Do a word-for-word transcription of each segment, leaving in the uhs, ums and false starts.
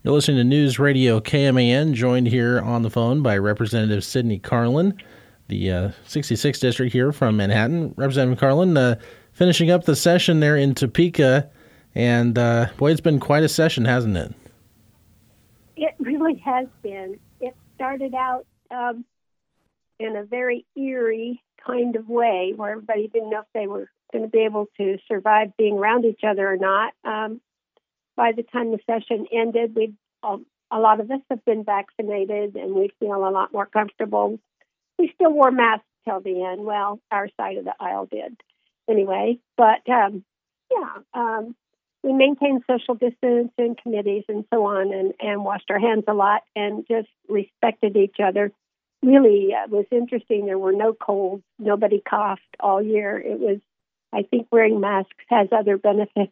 You're listening to News Radio K M A N, joined here on the phone by Representative Sidney Carlin, the uh, sixty-sixth District here from Manhattan. Representative Carlin, uh, finishing up the session there in Topeka, and uh, boy, it's been quite a session, hasn't it? It really has been. It started out um, in a very eerie kind of way, where everybody didn't know if they were going to be able to survive being around each other or not. Um, by the time the session ended, we um, a lot of us have been vaccinated, and we feel a lot more comfortable. We still wore masks till the end. Well, our side of the aisle did, anyway. But um, yeah, um, we maintained social distance in committees and so on, and, and washed our hands a lot, and just respected each other. Really, uh, was interesting. There were no colds. Nobody coughed all year. It was, I think, wearing masks has other benefits.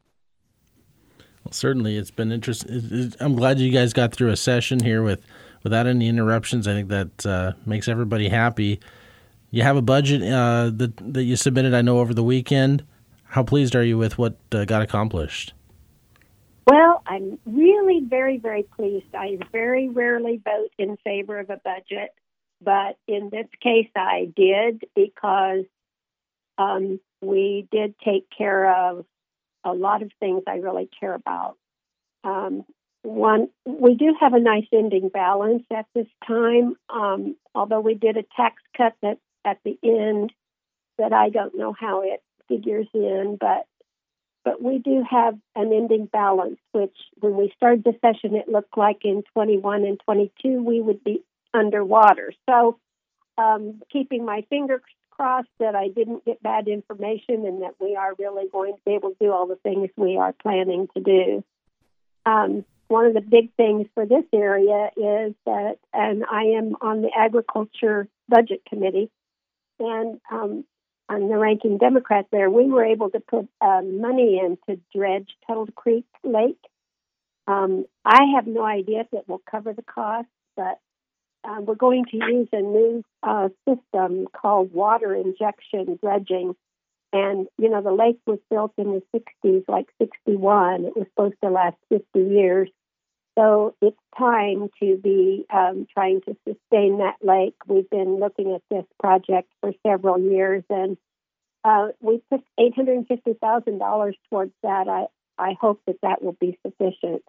Well, certainly, it's been interesting. I'm glad you guys got through a session here with, without any interruptions. I think that uh, makes everybody happy. You have a budget uh, that that you submitted, I know, over the weekend. How pleased are you with what uh, got accomplished? Well, I'm really very, very pleased. I very rarely vote in favor of a budget, but in this case, I did because um, we did take care of a lot of things I really care about. Um, one, we do have a nice ending balance at this time, um, although we did a tax cut that at the end that I don't know how it figures in, but but we do have an ending balance, which when we started the session, it looked like in twenty-one and twenty-two we would be underwater. So um, keeping my fingers crossed that I didn't get bad information and that we are really going to be able to do all the things we are planning to do. Um, one of the big things for this area is that, and I am on the Agriculture Budget Committee, and um, I'm the ranking Democrat there, we were able to put uh, money in to dredge Tuttle Creek Lake. Um, I have no idea if it will cover the cost, but Uh, we're going to use a new uh, system called water injection dredging. And, you know, the lake was built in the sixties, like sixty-one. It was supposed to last fifty years. So it's time to be um, trying to sustain that lake. We've been looking at this project for several years, and uh, we put eight hundred fifty thousand dollars towards that. I, I hope that that will be sufficient.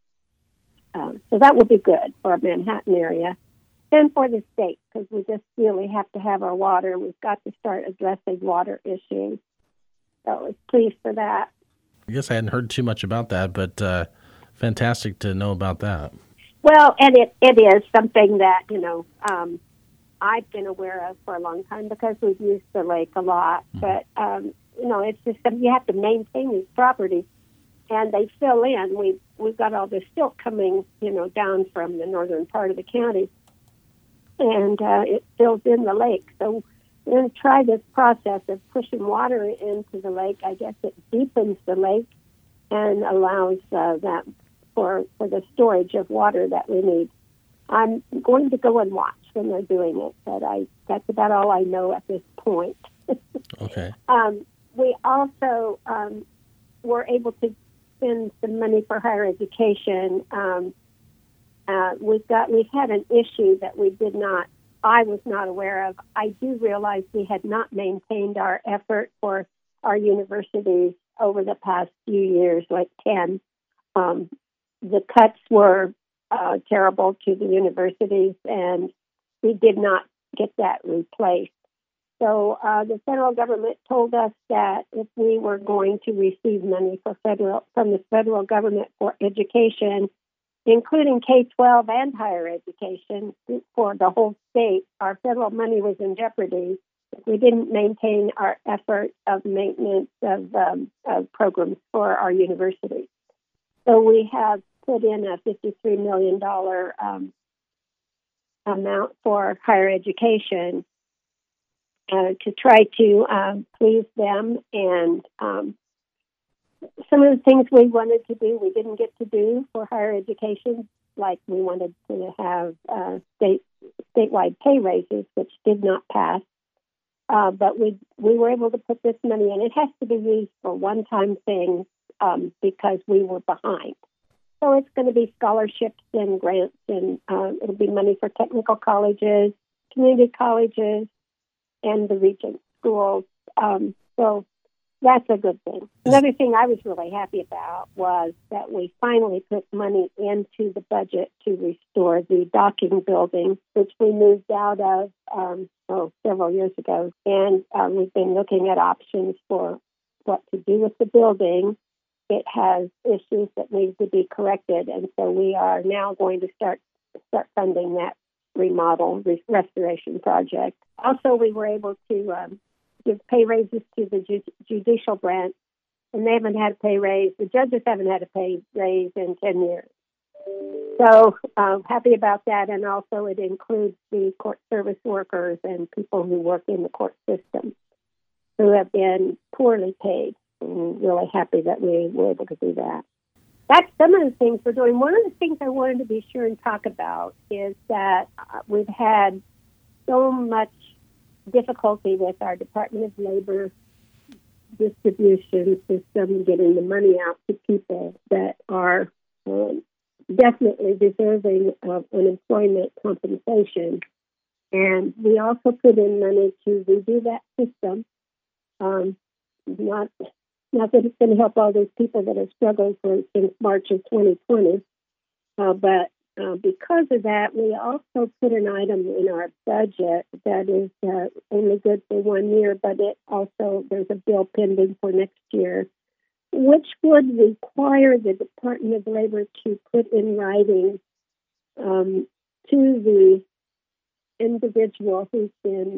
Um, so that will be good for our Manhattan area. And for the state, because we just really have to have our water. We've got to start addressing water issues. So I was pleased for that. I guess I hadn't heard too much about that, but uh, fantastic to know about that. Well, and it, it is something that, you know, um, I've been aware of for a long time because we've used the lake a lot. Mm-hmm. But, um, you know, it's just something you have to maintain these properties, and they fill in. We've, we've got all this silt coming, you know, down from the northern part of the county. And uh, it fills in the lake. So we're going to try this process of pushing water into the lake. I guess it deepens the lake and allows uh, that for for the storage of water that we need. I'm going to go and watch when they're doing it, but I that's about all I know at this point. Okay. Um, we also um, were able to spend some money for higher education. Um, Uh, we've got we've had an issue that we did not I was not aware of. I do realize we had not maintained our effort for our universities over the past few years, like ten. Um, the cuts were uh, terrible to the universities, and we did not get that replaced. So uh, the federal government told us that if we were going to receive money for federal from the federal government for education, including K twelve and higher education for the whole state, our federal money was in jeopardy if we didn't maintain our effort of maintenance of, um, of programs for our universities. So we have put in a fifty-three million dollars um, amount for higher education uh, to try to um, please them, and um, some of the things we wanted to do, we didn't get to do for higher education, like we wanted to have uh, state statewide pay raises, which did not pass. Uh, but we we were able to put this money in. It has to be used for one-time things um, because we were behind. So it's going to be scholarships and grants, and um, it'll be money for technical colleges, community colleges, and the Regent schools. Um, so that's a good thing. Another thing I was really happy about was that we finally put money into the budget to restore the docking building, which we moved out of um, oh, several years ago. And um, we've been looking at options for what to do with the building. It has issues that need to be corrected, and so we are now going to start start funding that remodel re- restoration project. Also, we were able to um, give pay raises to the ju- judicial branch, and they haven't had a pay raise. The judges haven't had a pay raise in ten years. So um, happy about that, and also it includes the court service workers and people who work in the court system who have been poorly paid. I'm really happy that we were able to do that. That's some of the things we're doing. One of the things I wanted to be sure and talk about is that uh, we've had so much difficulty with our Department of Labor distribution system, getting the money out to people that are um, definitely deserving of unemployment compensation. And we also put in money to redo that system. Um, not Not that it's going to help all those people that have struggled for since March of twenty twenty, uh, but uh, because of that, we also put an item in our budget that is uh, only good for one year, but it also, there's a bill pending for next year, which would require the Department of Labor to put in writing um, to the individual who's been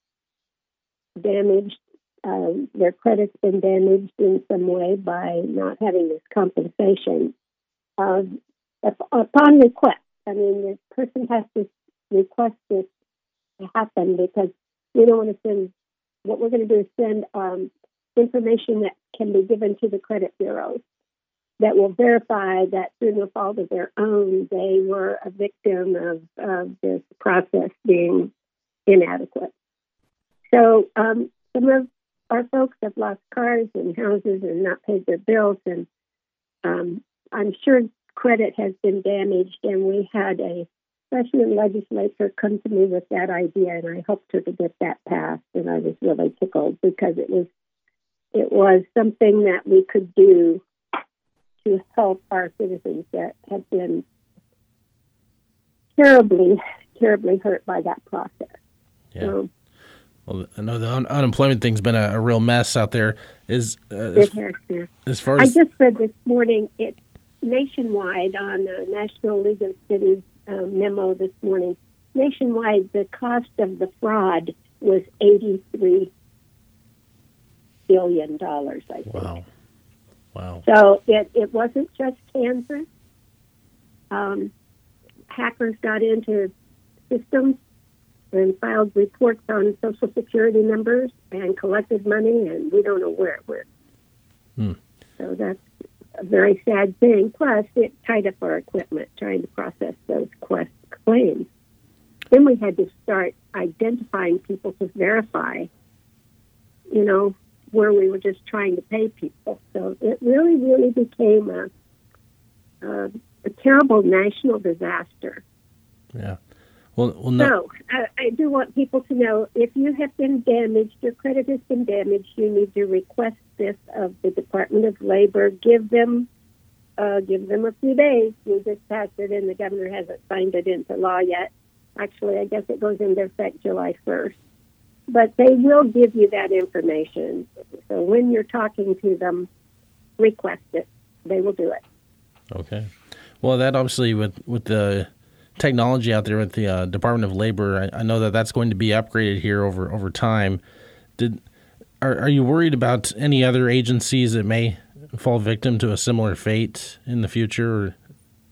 damaged. Um, their credit's been damaged in some way by not having this compensation. Um, upon request, I mean, the person has to request this to happen because we don't want to send, what we're going to do is send um, information that can be given to the credit bureaus that will verify that through no fault of their own, they were a victim of, of this process being inadequate. So um, some of our folks have lost cars and houses and not paid their bills, and um, I'm sure credit has been damaged, and we had a freshman legislator come to me with that idea, and I hoped her to get that passed, and I was really tickled because it was it was something that we could do to help our citizens that have been terribly, terribly hurt by that process. Yeah. So, well, I know the un- unemployment thing's been a, a real mess out there. Is uh, it has been. As far as I just read this morning, it's nationwide on the National League of Cities uh, memo this morning. Nationwide, the cost of the fraud was eighty-three billion dollars, I think. Wow. Wow. So it, it wasn't just Kansas. Um, hackers got into systems and filed reports on Social Security numbers and collected money, and we don't know where it went. Hmm. So that's a very sad thing. Plus, it tied up our equipment trying to process those quest claims. Then we had to start identifying people to verify, you know, where we were just trying to pay people. So it really, really became a, a, a terrible national disaster. Yeah. Well, well no. So I, I do want people to know, if you have been damaged, your credit has been damaged, you need to request this of the Department of Labor. Give them, uh, give them a few days. We just passed it, and the governor hasn't signed it into law yet. Actually, I guess it goes into effect July first. But they will give you that information. So when you're talking to them, request it. They will do it. Okay. Well, that obviously with with the technology out there with the uh, Department of Labor, I, I know that that's going to be upgraded here over over time. Did are are you worried about any other agencies that may fall victim to a similar fate in the future? Or?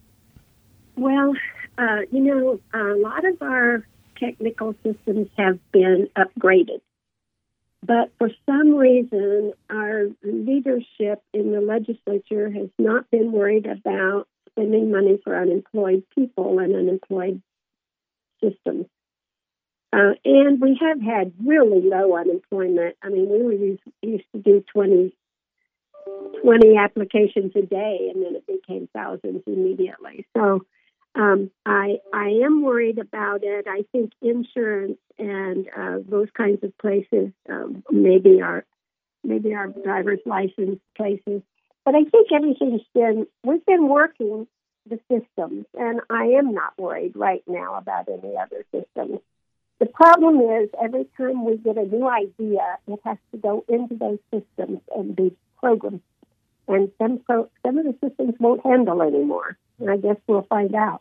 Well, uh, you know, a lot of our technical systems have been upgraded. But for some reason, our leadership in the legislature has not been worried about spending money for unemployed people and unemployed systems. Uh, and we have had really low unemployment. I mean, we were used, used to do twenty, twenty applications a day, and then it became thousands immediately. So um, I I am worried about it. I think insurance and uh, those kinds of places, um, maybe our maybe our driver's license places. But I think everything's been, we've been working the systems, and I am not worried right now about any other systems. The problem is every time we get a new idea, it has to go into those systems and be programmed. And some, pro- some of the systems won't handle anymore. And I guess we'll find out.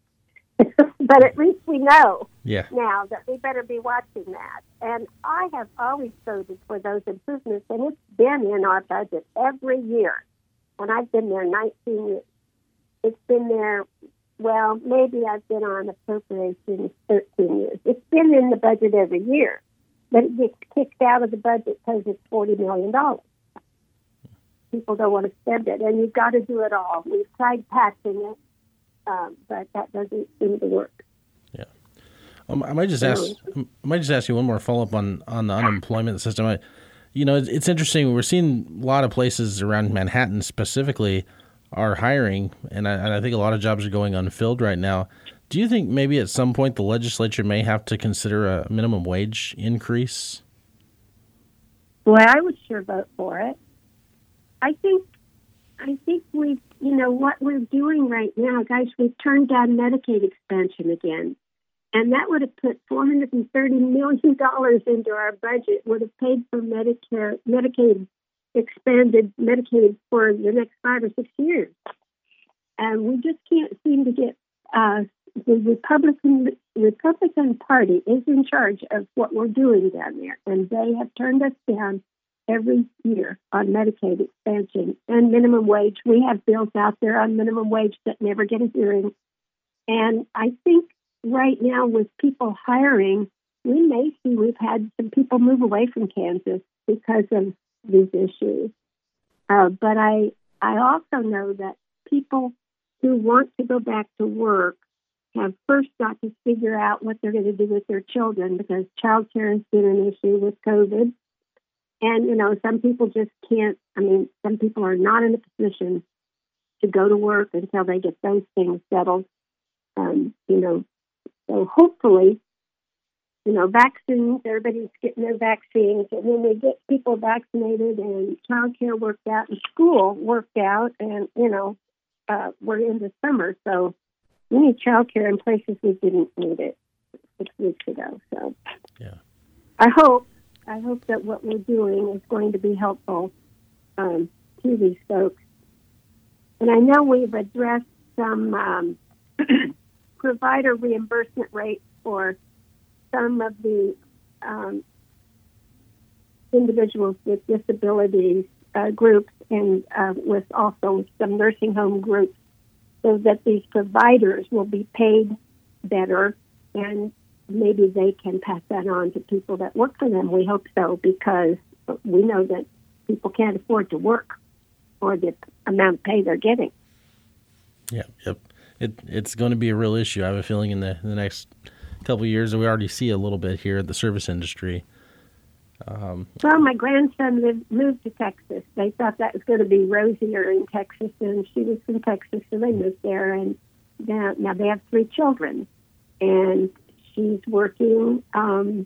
But at least we know yeah. now that we better be watching that. And I have always voted for those improvements, and it's been in our budget every year. And I've been there nineteen years. It's been there, well, maybe I've been on appropriations thirteen years. It's been in the budget every year, but it gets kicked out of the budget because it's forty million dollars. People don't want to spend it, and you've got to do it all. We've tried patching it, um, but that doesn't seem to work. Yeah. Um, I might just ask. I might just ask you one more follow up on, on the unemployment system. I, you know, it's, it's interesting. We're seeing a lot of places around Manhattan specifically are hiring, and I, and I think a lot of jobs are going unfilled right now. Do you think maybe at some point the legislature may have to consider a minimum wage increase? Well, I would sure vote for it. I think, I think we, you know, what we're doing right now, guys, we've turned down Medicaid expansion again. And that would have put four hundred thirty million dollars into our budget, would have paid for Medicare, Medicaid, expanded Medicaid for the next five or six years. And we just can't seem to get, uh, the Republican Republican Party is in charge of what we're doing down there. And they have turned us down every year on Medicaid expansion and minimum wage. We have bills out there on minimum wage that never get a hearing. And I think right now with people hiring, we may see we've had some people move away from Kansas because of these issues. Uh, but I, I also know that people who want to go back to work have first got to figure out what they're going to do with their children, because childcare has been an issue with COVID. And, you know, some people just can't, I mean, some people are not in a position to go to work until they get those things settled. Um, you know, so hopefully, you know, vaccines, everybody's getting their vaccines. And when we get people vaccinated and childcare worked out and school worked out, and, you know, uh, we're into summer. So we need childcare in places we didn't need it six weeks ago. So yeah, I hope. I hope that what we're doing is going to be helpful um, to these folks. And I know we've addressed some um, provider reimbursement rates for some of the um, individuals with disabilities uh, groups, and uh, with also some nursing home groups, so that these providers will be paid better, and maybe they can pass that on to people that work for them. We hope so, because we know that people can't afford to work for the amount of pay they're getting. Yeah, yep. It it's going to be a real issue. I have a feeling in the, in the next couple of years, and we already see a little bit here at the service industry. Um, well, my grandson lived, moved to Texas. They thought that was going to be rosier in Texas, and she was from Texas, so they moved there. And now, now they have three children, and she's working um,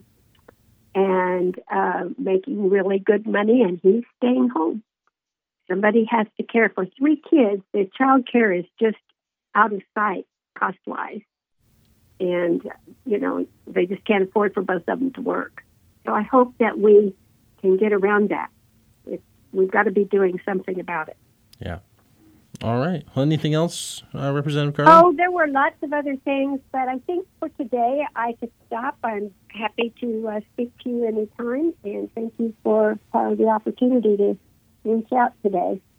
and uh, making really good money, and he's staying home. Somebody has to care for three kids. The child care is just out of sight cost-wise. And, you know, they just can't afford for both of them to work. So I hope that we can get around that. It's, we've got to be doing something about it. Yeah. All right. Well, anything else, uh, Representative Carter? Oh, there were lots of other things, but I think for today I could stop. I'm happy to uh, speak to you anytime, and thank you for uh, the opportunity to reach out today.